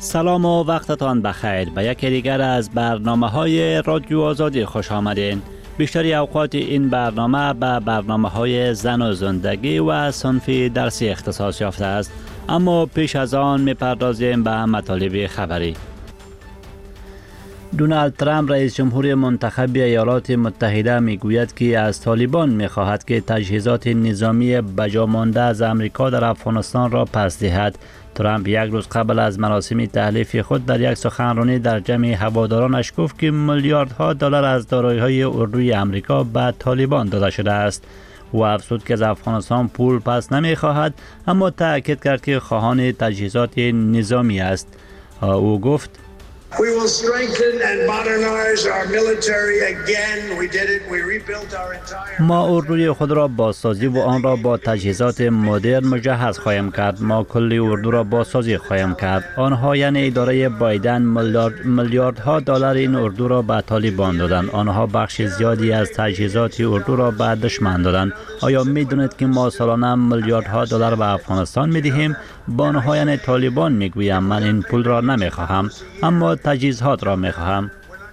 سلام و وقتتان بخیر. به یکی دیگر از برنامه‌های رادیو آزادی خوش آمدین. بیشتری اوقات این برنامه به برنامه‌های زن و زندگی و صنف درسی اختصاص یافته است، اما پیش از آن می‌پردازیم به مطالب خبری. دونالد ترامپ رئیس جمهور منتخب ایالات متحده میگوید که از طالبان می‌خواهد که تجهیزات نظامی بجا مانده از امریکا در افغانستان را پس دهد. ترامپ یک روز قبل از مراسم تحلیف خود در یک سخنرانی در جمع هوادارانش گفت که میلیاردها دلار از دارایی‌های اردوی امریکا به طالبان داده شده است. او افزود که از افغانستان پول پس نمی‌خواهد، اما تأکید کرد که خواهان تجهیزات نظامی است. او گفت We will strengthen and modernize our military again. We did it. We rebuilt our entire. ما اردوی خود را بازسازی و آن را با تجهیزات مدرن مجهز خواهیم کرد. ما کل اردو را بازسازی خواهیم کرد. آنها یعنی اداره بایدن میلیاردها دلار این اردو را به طالبان دادند. آنها بخش زیادی از تجهیزات اردو را به دشمن دادند. آیا می‌دانید که ما سالانه میلیاردها دلار به افغانستان می‌دهیم؟ با آنها یعنی طالبان میگویم من این پول را نمیخواهم، اما تجهیزات را میخواهم.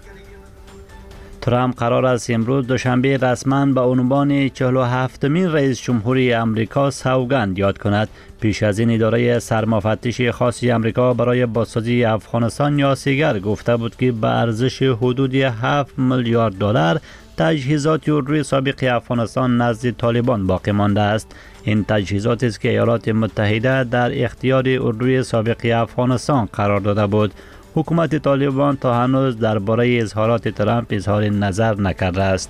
ترامپ قرار است امروز دوشنبه رسما به عنوان 47مین رئیس جمهوری امریکا سوگند یاد کند. پیش از این اداره سرمفتش خاصی امریکا برای بازسازی افغانستان یا سیگر گفته بود که به ارزش حدود 7 میلیارد دلار تجهیزات اردوی سابق افغانستان نزد طالبان باقی مانده است. این تجهیزات است که ایالات متحده در اختیار اردوی سابق افغانستان قرار داده بود. حکومت طالبان تا هنوز درباره اظهارات ترامپ اظهار نظر نکرده است.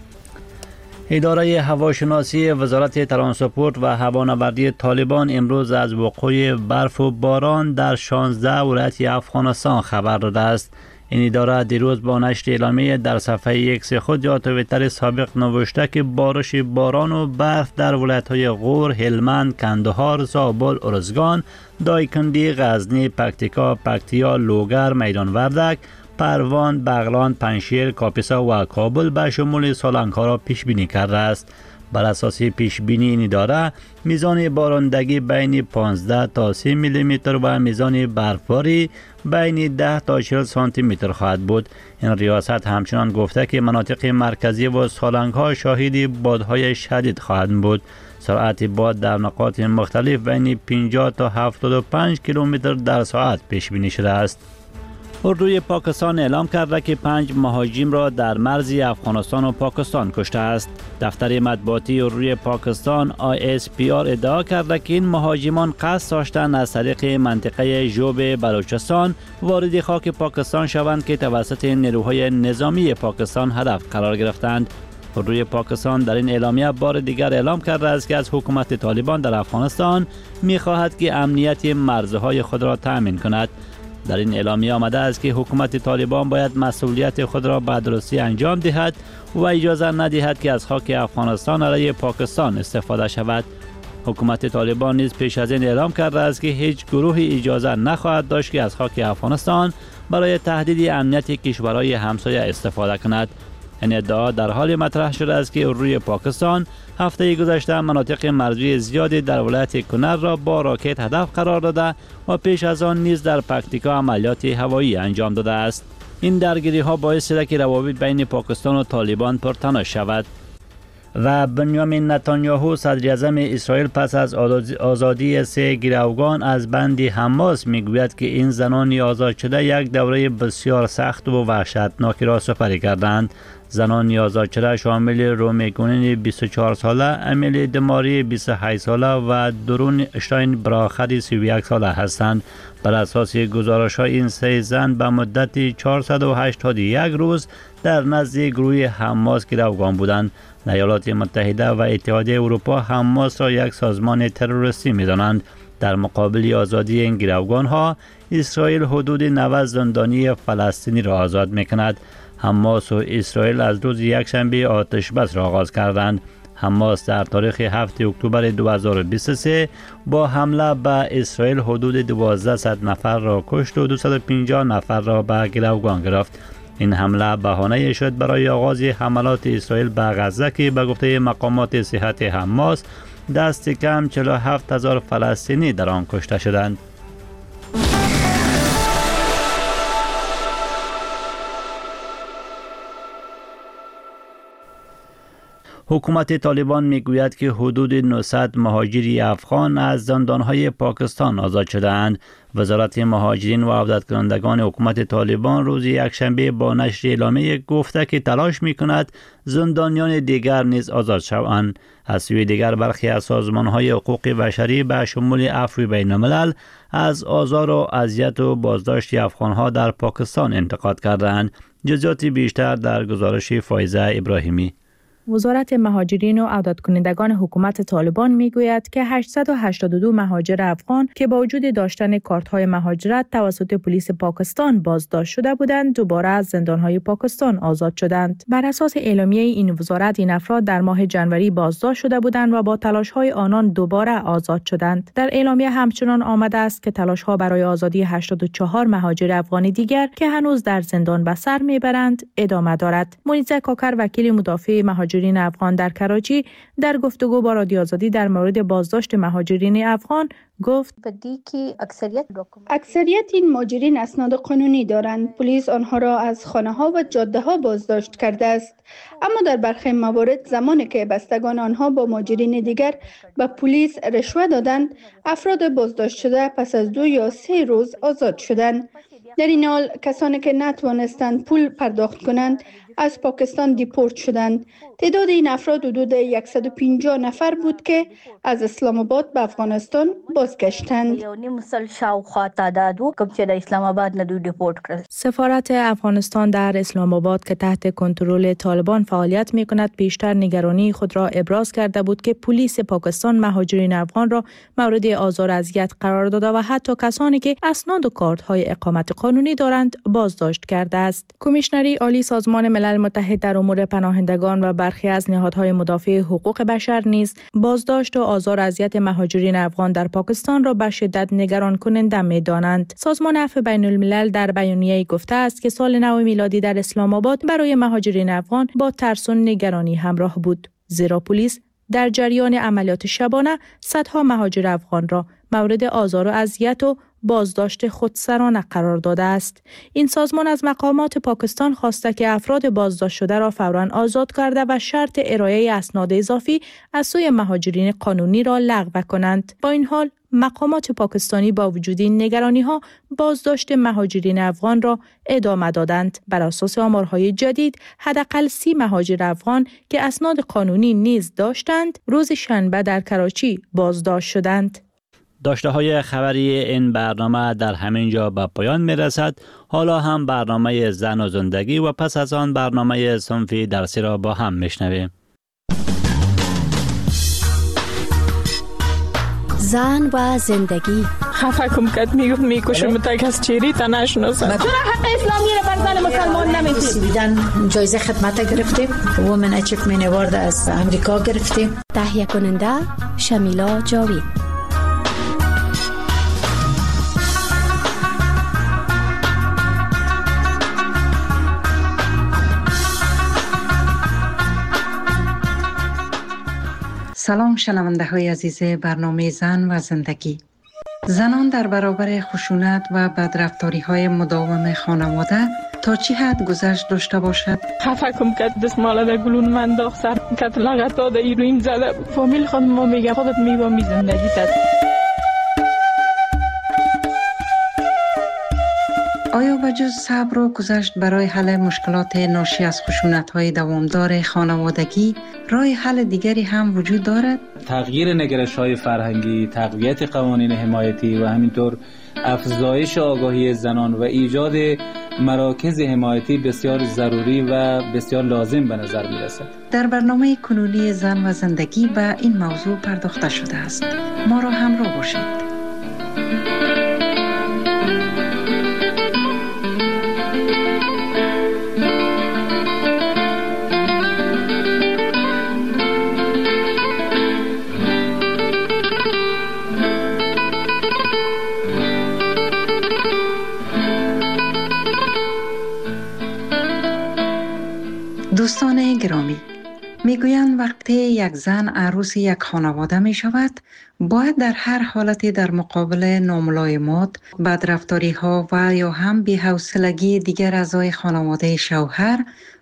اداره هواشناسی وزارت ترانسپورت و هوانوردی طالبان امروز از وقوع برف و باران در 16 ولایت افغانستان خبر داده است. این اداره دیروز با نشر اعلامیه در صفحه ایکس خود یا توییتر سابق نوشته که بارش باران و برف در ولایت‌های غور، هلمند، کندهار، زابل، ارزگان، دایکندی، غزنی، پکتیا، لوگر، میدان وردک، پروان، بغلان، پنجشیر، کاپیسا و کابل به شمول سالنگ‌ها را پیش بینی کرده است. بر اساس پیش بینی این اداره میزان بارندگی بین 15 تا 30 میلی متر و میزان برفباری بین 10 تا 40 سانتی متر خواهد بود. این ریاست همچنان گفته که مناطق مرکزی و سالنگ‌ها شاهد بادهای شدید خواهند بود. سرعت باد در نقاط مختلف بین 50 تا 75 کیلومتر در ساعت پیش بینی شده است. اردوی پاکستان اعلام کرده که 5 مهاجم را در مرز افغانستان و پاکستان کشته است. دفتر مطبوعاتی اردوی پاکستان ISPR ادعا کرده که این مهاجمان قصد داشتند از طریق منطقه جوب بلوچستان وارد خاک پاکستان شوند که توسط نیروهای نظامی پاکستان هدف قرار گرفتند. اردوی پاکستان در این اعلامیه بار دیگر اعلام کرده است که از حکومت طالبان در افغانستان می‌خواهد که امنیت مرزهای خود را تأمین کند. در این اعلامیه آمده است که حکومت طالبان باید مسئولیت خود را به درستی انجام دهد و اجازه ندهد که از خاک افغانستان علیه پاکستان استفاده شود. حکومت طالبان نیز پیش از این اعلام کرده است که هیچ گروهی اجازه نخواهد داشت که از خاک افغانستان برای تهدید امنیت کشورهای همسایه استفاده کند. این ادعا در حال مطرح شده است که اردوی پاکستان هفته گذشته مناطق مرزی زیادی در ولایت کنر را با راکت هدف قرار داده و پیش از آن نیز در پکتیکا عملیات هوایی انجام داده است. این درگیری ها باعث شده که روابط بین پاکستان و طالبان پرتنش شود. و بنیامین نتانیاهو صدر اعظم اسرائیل پس از آزادی 3 گروگان از بند حماس میگوید که این زنان آزاد شده یک دوره بسیار سخت و وحشتناک را سپری کردند. زنان آزاد شده شامل رومی گونین 24 ساله، امیلی دماری 28 ساله و درون اشتاین براخد 31 ساله هستند. بر اساس گزارش‌های این 3 زن به مدت 481 روز در نزد گروه حماس گروگان بودند. ایالات متحده و اتحادیه اروپا حماس را یک سازمان تروریستی می‌دانند. در مقابل آزادی این گروگان‌ها، اسرائیل حدود 90 زندانی فلسطینی را آزاد می‌کند. حماس و اسرائیل از روز یکشنبه آتش بس را آغاز کردند. حماس در تاریخ 7 اکتبر 2023 با حمله به اسرائیل حدود 1200 نفر را کشت و 250 نفر را به گروگان گرفت. این حمله بهانه شد برای آغاز حملات اسرائیل به غزه که به گفته مقامات صحت حماس دست کم 47,000 فلسطینی در آن کشته شدند. حکومت طالبان میگوید که حدود 900 مهاجری افغان از زندانهای پاکستان آزاد شده‌اند. وزارت مهاجرین و عودت کنندگان حکومت طالبان روز یکشنبه با نشر اعلامیه گفته که تلاش میکند زندانیان دیگر نیز آزاد شوند. از سوی دیگر برخی از سازمانهای حقوق بشری به شمول عفو بین الملل از آزار و اذیت و بازداشت افغانها در پاکستان انتقاد کردند. جزئیات بیشتر در گزارش فایزه ابراهیمی. وزارت مهاجرین و عودت کنندگان حکومت طالبان میگوید که 882 مهاجر افغان که با وجود داشتن کارت‌های مهاجرت توسط پلیس پاکستان بازداشت شده بودند دوباره از زندان‌های پاکستان آزاد شدند. بر اساس اعلامیه این وزارت این افراد در ماه جنوری بازداشت شده بودند و با تلاش‌های آنان دوباره آزاد شدند. در اعلامیه همچنان آمده است که تلاش‌ها برای آزادی 84 مهاجر افغانی دیگر که هنوز در زندان به سر میبرند ادامه دارد. مونیزه کاکر وکیل مدافع مهاجرین افغان در کراچی در گفتگو با رادیو آزادی در مورد بازداشت مهاجرین افغان گفت اکثریت این مهاجرین اسناد قانونی دارند. پلیس آنها را از خانه‌ها و جاده‌ها بازداشت کرده است. اما در برخی موارد زمانی که بستگان آنها با مهاجرین دیگر به پلیس رشوه دادند، افراد بازداشت شده پس از 2 یا 3 روز آزاد شدند. در این حال کسانی که نتوانستند پول پرداخت کنند از پاکستان دیپورت شدند. تعداد این افراد حدود 150 نفر بود که از اسلام آباد به افغانستان بازگشتند. سفارت افغانستان در اسلام آباد که تحت کنترل طالبان فعالیت می‌کند بیشتر نگرانی خود را ابراز کرده بود که پلیس پاکستان مهاجرین افغان را مورد آزار و اذیت قرار داده و حتی کسانی که اسناد و کارت‌های اقامت قانونی دارند بازداشت کرده است. کمیشنری عالی سازمان ملل متحد در امور پناهندگان و برخی از نهادهای مدافع حقوق بشر نیز بازداشت و آزار و اذیت مهاجرین افغان در پاکستان را به شدت نگران کننده می‌دانند. سازمان عفو بین الملل در بیانیه‌ای گفته است که سال نو میلادی در اسلام آباد برای مهاجرین افغان با ترس و نگرانی همراه بود، زیرا پلیس در جریان عملیات شبانه صدها مهاجر افغان را مورد آزار و اذیت و بازداشت خودسرانه قرار داده است. این سازمان از مقامات پاکستان خواسته که افراد بازداشت شده را فوراً آزاد کرده و شرط ارائه اسناد اضافی از سوی مهاجرین قانونی را لغو کنند. با این حال مقامات پاکستانی با وجود این نگرانی‌ها بازداشت مهاجرین افغان را ادامه دادند. بر اساس آمارهای جدید حداقل 30 مهاجر افغان که اسناد قانونی نیز داشتند روز شنبه در کراچی بازداشت شدند. داشته های خبری این برنامه در همین جا به پایان می رسد. حالا هم برنامه زن و زندگی و پس از آن برنامه صنفی درسی را با هم میشنویم. زن و زندگی. خفه کم کد میکشم تک از چیری تا نشناسم. چرا حق اسلامی را بر زن مسلمان نمیدید؟ سویدن جایزه خدمت گرفتیم. وومن اچیومنت اوارد از امریکا گرفتیم. تهیه کننده شمیلا جاوید. سلام شنونده های عزیز برنامه زن و زندگی. زنان در برابر خشونت و بدرفتاری های مداوم خانواده تا چی حد گذشت داشته باشد؟ خفه کم کد دستماله در گلون من داغ سر کد لغتا در ایرویم زده فامیل خود ما میگه خودت میبامی زندگی تد. آیا بجز صبر و گذشت برای حل مشکلات ناشی از خشونت‌های دوامدار خانوادگی راه حل دیگری هم وجود دارد؟ تغییر نگرش‌های فرهنگی، تقویت قوانین حمایتی و همینطور افزایش آگاهی زنان و ایجاد مراکز حمایتی بسیار ضروری و بسیار لازم به نظر می‌رسد. در برنامه کنونی زن و زندگی به این موضوع پرداخته شده است. ما را همراه باشید. دوستان گرامی، میگویند وقتی یک زن عروس یک خانواده می شود باید در هر حالتی در مقابل ناملایمات، بدرفتاری ها و یا هم بی‌حوصلگی دیگر اعضای خانواده شوهر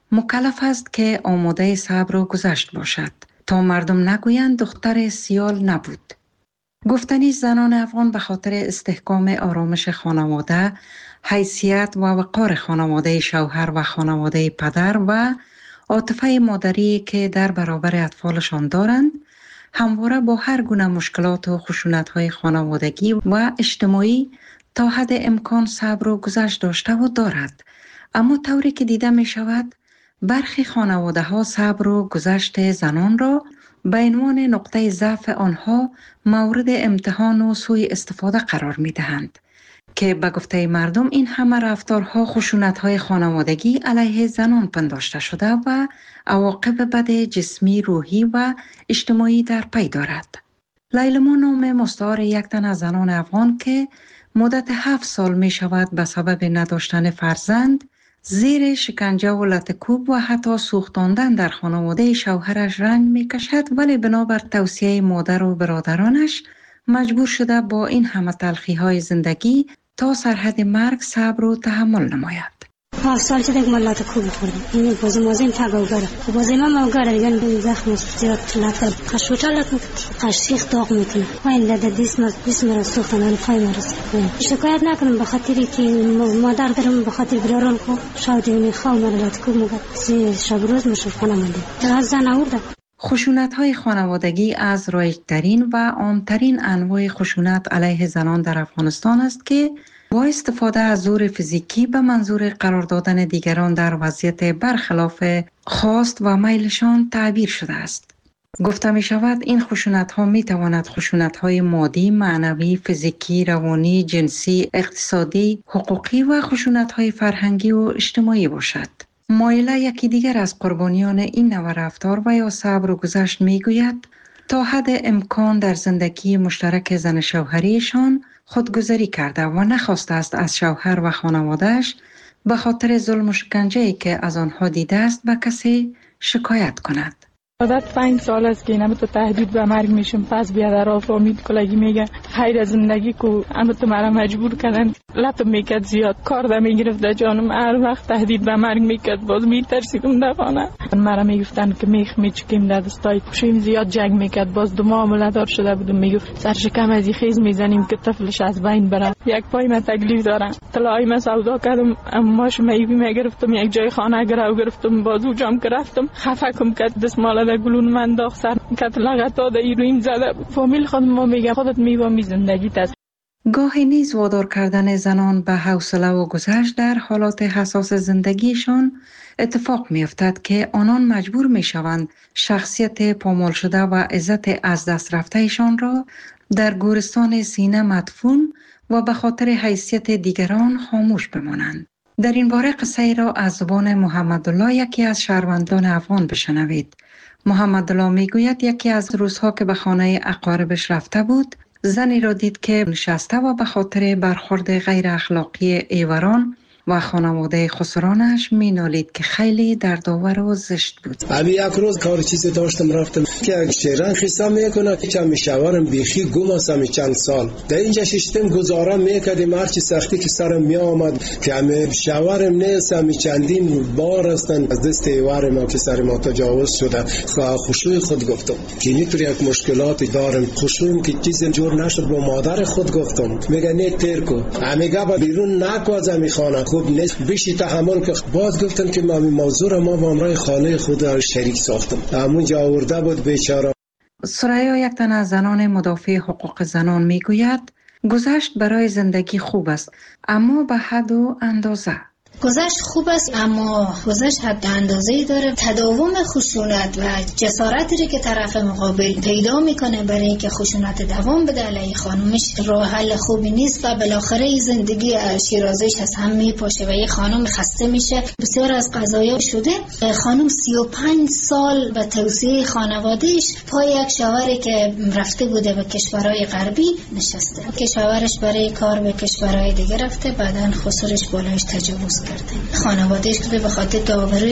مکلف است که آماده صبر و گذشت باشد تا مردم نگویند دختر سیال نبود. گفتنی زنان افغان به خاطر استحکام آرامش خانواده، حیثیت و وقار خانواده شوهر و خانواده پدر و عاطفه مادری که در برابر اطفالشان دارند، همواره با هر گونه مشکلات و خشونت‌های خانوادگی و اجتماعی تا حد امکان صبر و گذشت داشته و دارد. اما طوری که دیده می شود، برخی خانواده ها صبر و گذشت زنان را به عنوان نقطه ضعف آنها مورد امتحان و سوء استفاده قرار می دهند که به گفته مردم این همه رفتارها خشونت‌های خانوادگی علیه زنان پنداشته شده و عواقب بد جسمی، روحی و اجتماعی در پی دارد. لیلما نام مستعار یک تن از زنان افغان که مدت 7 سال می شود به سبب نداشتن فرزند زیر شکنجه و لطکوب و حتی سوختاندن در خانواده شوهرش رنج می کشد، ولی بنابر توصیه مادر و برادرانش مجبور شده با این همه تلخی های زندگی تا سرحد مرگ صبر و تحمل نماید. 7 سال شده که من لطکوب خوردم. این بازی مازیم تگاوگره. بازی من موگره یعنی به زخم زیاد لطکوب. خشوتا لطکوب. خشیخ داغ میکنه. پایین لده دیسم را سوختن ولی پای مرسه. شکایت نکنم به خاطری که مادر دارم به خاطر برارم کو شاید این خواه من لطکوب میگه. شب روز مشرف کنم در از زن آورده. خشونت‌های خانوادگی از رایج‌ترین و عام‌ترین انواع خشونت علیه زنان در افغانستان است که با استفاده از زور فیزیکی به منظور قرار دادن دیگران در وضعیت برخلاف خواست و میلشان تعبیر شده است. گفته می شود این خشونت‌ها می تواند خشونت‌های مادی، معنوی، فیزیکی، روانی، جنسی، اقتصادی، حقوقی و خشونت‌های فرهنگی و اجتماعی باشد. مایله یکی دیگر از قربانیان این نوع رفتار و یا صبر و گذشت می گوید تا حد امکان در زندگی مشترک زن شوهریشان خودگذری کرده و نخواسته است از شوهر و خانوادهش به خاطر ظلم و شکنجه‌ای که از آنها دیده است به کسی شکایت کند. عادت 5 سال است که اینا تو تهدید به مرگ میشم. پس بیادر فامید کلگی میگه خیر زندگی کو اما تو مرا مجبور کردن لطم میکرد زیاد کار ده میگرفت جانم هر وقت تهدید به مرگ میکرد باز میترسیدم دفانه مرا میگفتن که میخ میچکیم در دستای پوشیم زیاد جنگ میکرد باز دو ماه عملدار شده بودم میگفت سرشکم از خیز میزنیم که طفلش از بین بره. یک پای من تکلیف دارم طلای من سودا کردم اماش میوی میگرفتم یک جای خانه گرفتم بازو جام گرفتم خفکم کرد دستمال در گلون من داغ سر کت لغتا در ایرویم زده فامیل خودم ما میگه خودت میوامی زندگیت است. گاهی نیز وادار کردن زنان به حوصله و گذشت در حالات حساس زندگیشان اتفاق میافتد که آنان مجبور میشوند شخصیت پامال شده و عزت از دست رفتهشان را در گورستان سینه مدفون و به خاطر حیثیت دیگران خاموش بمانند. در این باره قصه ای را از زبان محمدالله یکی از شهروندان افغان بشنوید. محمدالله میگوید یکی از روزها که به خانه اقاربش رفته بود زنی را دید که نشسته و به خاطر برخورد غیر اخلاقی ایوران و خانواده خسرانش مینالید که خیلی دردآور و زشت بود. ابی یک روز کار چیزی داشتم رفتم که یک شیران خیسا میکنه که چند شوارم بیخی گم هستم چند سال در اینجا ششتم گزارم میکردیم هرچی سختی که سرم می آمد که همه شوارم نیستم چندین بار هستن از دست ایوار ما که سر ما تجاوز شده خشوع خود گفتم که اینطور یک مشکلاتی دارم خشوعم که چیزی جور نشد با مادر خود گفتم میگه نه تیر کو میگه با بیرون نکو از می خانه خوب نیست بیشی تحمل که باز گفتن که ما موضوع را ما با امرای خانه خود شریک ساختم همونجا آورده بود بیچاره. سریا یک تن از زنان مدافع حقوق زنان میگوید گذشت برای زندگی خوب است اما به حد و اندازه. گذشت خوب است اما گذشت حد اندازه‌ای داره. تداوم خشونت و جسارتی که طرف مقابل پیدا میکنه برای اینکه خشونت دوام بده علیه خانمش راه حل خوبی نیست و بالاخره زندگی شیرازیش از هم میپاشه و یه خانم خسته میشه. بسیار از قضایا شده خانم 35 سال به توصیه خانوادهش پای یک شوهری که رفته بوده به کشورهای غربی نشسته که شوهرش برای کار به کشورهای دیگه رفته بعدن خسرش بالایش تجاوز کرده. خانوادهش که به خاطر داوری